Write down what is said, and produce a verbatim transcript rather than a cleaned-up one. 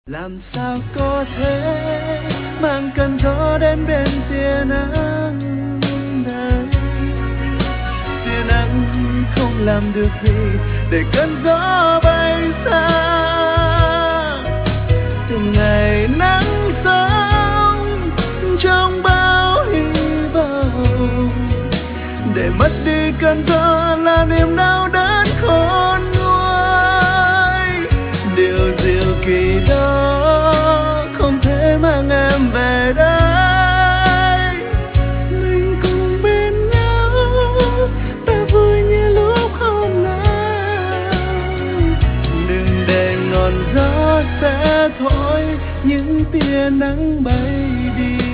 Làm sao có thể mang cơn gió đến bên tia nắng đây? Tia nắng không làm được gì để cơn gió bay xa. Từng ngày nắng sớm trong bao hy vọng, để mất đi cơn gió là niềm đau đớn khôn nguôi. Điều diệu kỳ đó không thể mang em về đây. Mình cùng bên nhau, ta vui như lúc hôm nào. Đừng để ngọn gió sẽ thổi những tia nắng bay đi.